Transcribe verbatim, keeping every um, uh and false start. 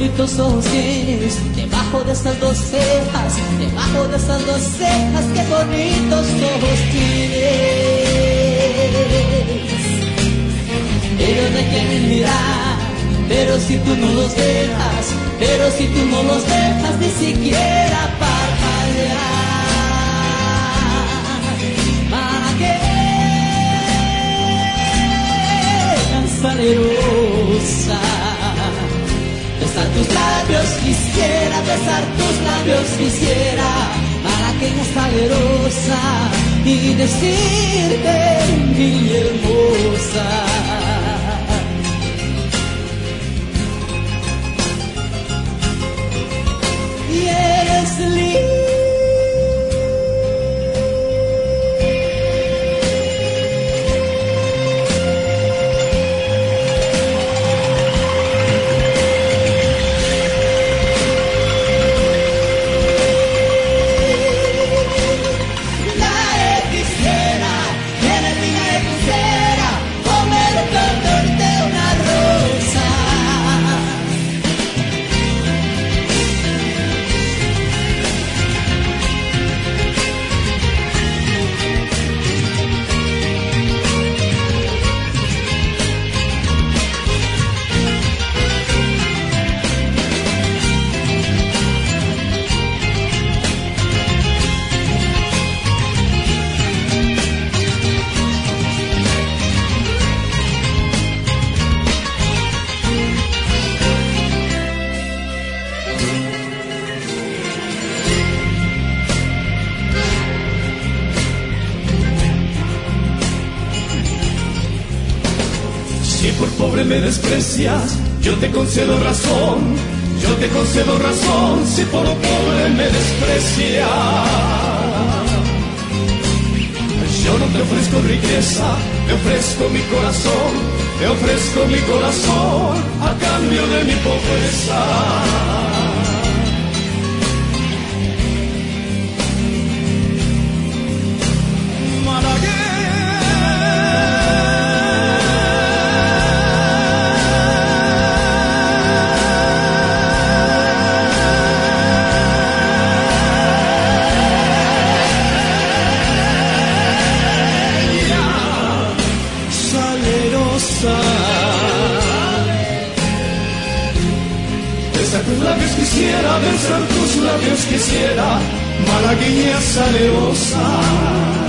bonitos ojos tienes, debajo de esas dos cejas, debajo de esas dos cejas, qué bonitos ojos tienes. Ellos me quieren mirar, pero si tú no los dejas, pero si tú no los dejas ni siquiera parpadear. ¿Para qué? Tan salerosa. Besar tus labios quisiera, besar tus labios quisiera, para que ella salerosa y decirte mi hermosa. Y eres linda. Si por pobre me desprecias, yo te concedo razón, yo te concedo razón, si por pobre me desprecias. Yo no te ofrezco riqueza, te ofrezco mi corazón, te ofrezco mi corazón a cambio de mi pobreza. Besar tus labios quisiera, besar tus labios quisiera, malagueña salerosa.